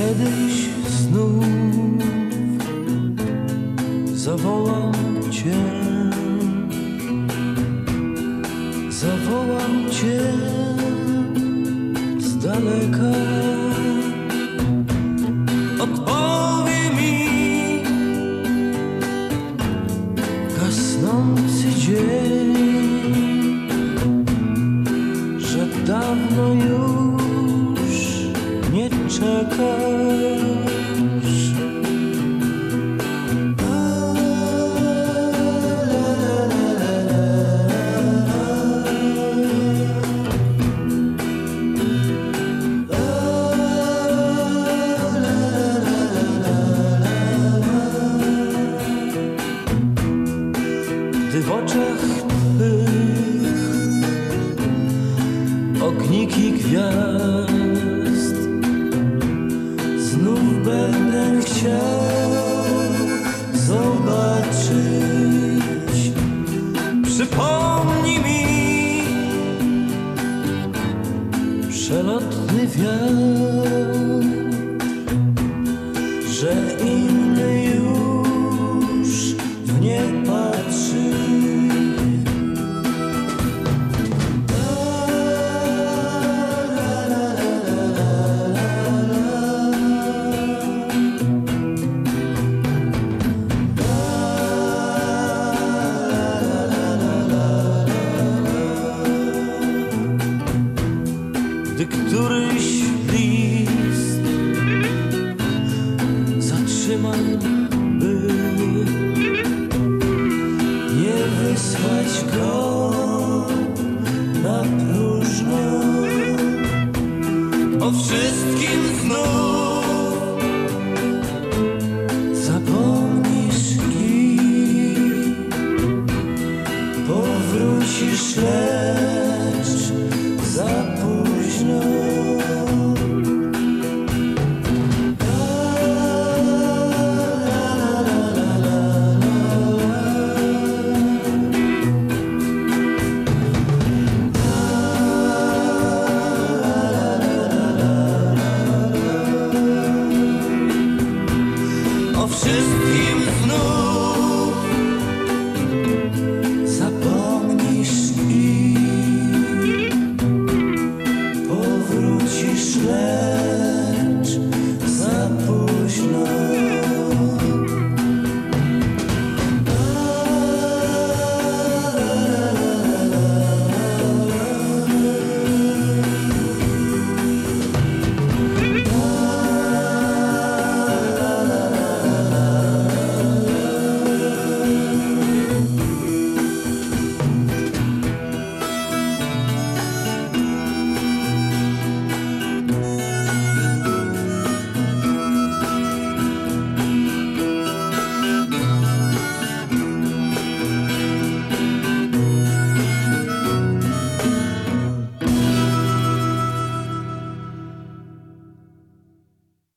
Kiedyś znów zawołam Cię, zawołam Cię z daleka. Odpowie mi gasnący dzień, że dawno już nie czekasz. Gdy w oczach Twych ogniki gwiazd, znów będę chciał zobaczyć. Przypomnij mi przelotny wiatr, że inny już w nie patrzy. Gdy któryś list zatrzymam, by nie wysłać go na próżno, o wszystkim znów zapomnisz i powrócisz lecz